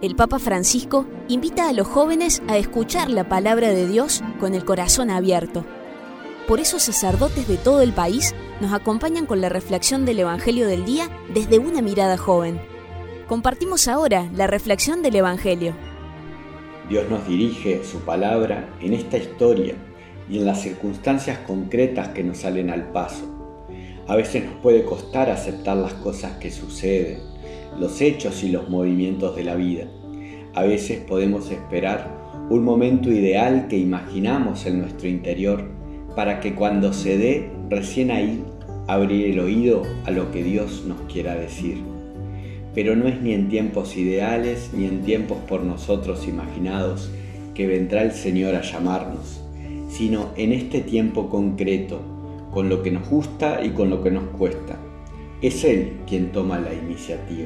el Papa Francisco invita a los jóvenes a escuchar la palabra de Dios con el corazón abierto. Por eso sacerdotes de todo el país nos acompañan con la reflexión del Evangelio del día desde una mirada joven. Compartimos ahora la reflexión del Evangelio. Dios nos dirige su palabra en esta historia y en las circunstancias concretas que nos salen al paso. A veces nos puede costar aceptar las cosas que suceden, los hechos y los movimientos de la vida. A veces podemos esperar un momento ideal que imaginamos en nuestro interior para que cuando se dé, recién ahí, abrir el oído a lo que Dios nos quiera decir. Pero no es ni en tiempos ideales ni en tiempos por nosotros imaginados que vendrá el Señor a llamarnos, sino en este tiempo concreto, con lo que nos gusta y con lo que nos cuesta. Es Él quien toma la iniciativa.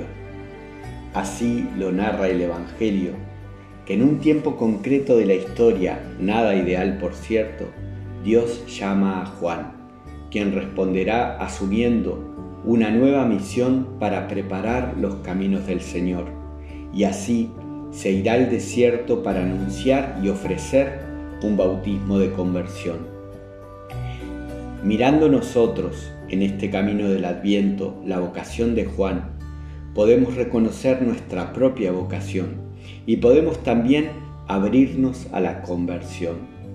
Así lo narra el Evangelio, que en un tiempo concreto de la historia, nada ideal por cierto, Dios llama a Juan, quien responderá asumiendo una nueva misión para preparar los caminos del Señor, y así se irá al desierto para anunciar y ofrecer un bautismo de conversión. Mirando nosotros en este camino del Adviento la vocación de Juan, podemos reconocer nuestra propia vocación y podemos también abrirnos a la conversión.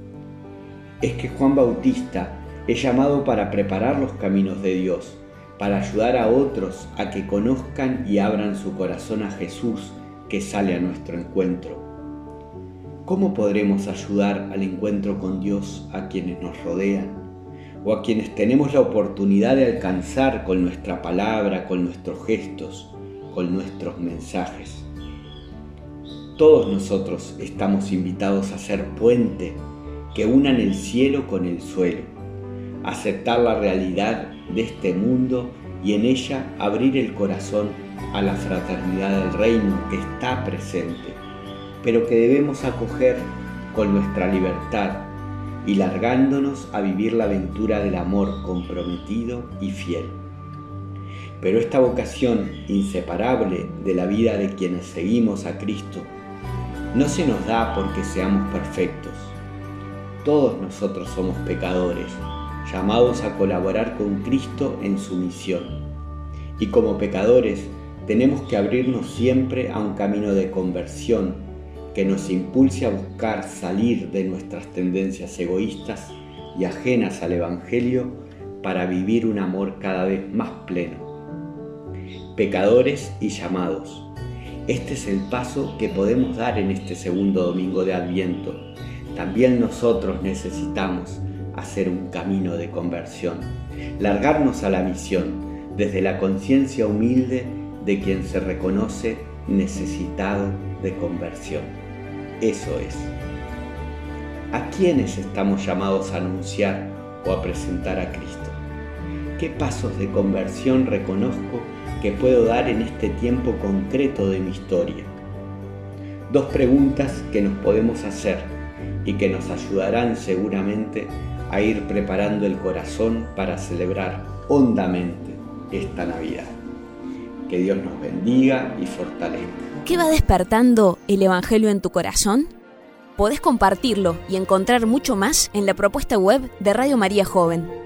Es que Juan Bautista es llamado para preparar los caminos de Dios, para ayudar a otros a que conozcan y abran su corazón a Jesús que sale a nuestro encuentro. ¿Cómo podremos ayudar al encuentro con Dios a quienes nos rodean o a quienes tenemos la oportunidad de alcanzar con nuestra palabra, con nuestros gestos, con nuestros mensajes? Todos nosotros estamos invitados a ser puente que unan el cielo con el suelo, aceptar la realidad de este mundo y en ella abrir el corazón a la fraternidad del reino que está presente, pero que debemos acoger con nuestra libertad y largándonos a vivir la aventura del amor comprometido y fiel. Pero esta vocación inseparable de la vida de quienes seguimos a Cristo no se nos da porque seamos perfectos. Todos nosotros somos pecadores, llamados a colaborar con Cristo en su misión. Y como pecadores tenemos que abrirnos siempre a un camino de conversión que nos impulse a buscar salir de nuestras tendencias egoístas y ajenas al Evangelio para vivir un amor cada vez más pleno. Pecadores y llamados. Este es el paso que podemos dar en este segundo domingo de Adviento. También nosotros necesitamos hacer un camino de conversión, largarnos a la misión desde la conciencia humilde de quien se reconoce necesitado de conversión. Eso es. ¿A quiénes estamos llamados a anunciar o a presentar a Cristo? ¿Qué pasos de conversión reconozco que puedo dar en este tiempo concreto de mi historia? Dos preguntas que nos podemos hacer y que nos ayudarán seguramente a ir preparando el corazón para celebrar hondamente esta Navidad. Que Dios nos bendiga y fortalezca. ¿Qué va despertando el Evangelio en tu corazón? Podés compartirlo y encontrar mucho más en la propuesta web de Radio María Joven.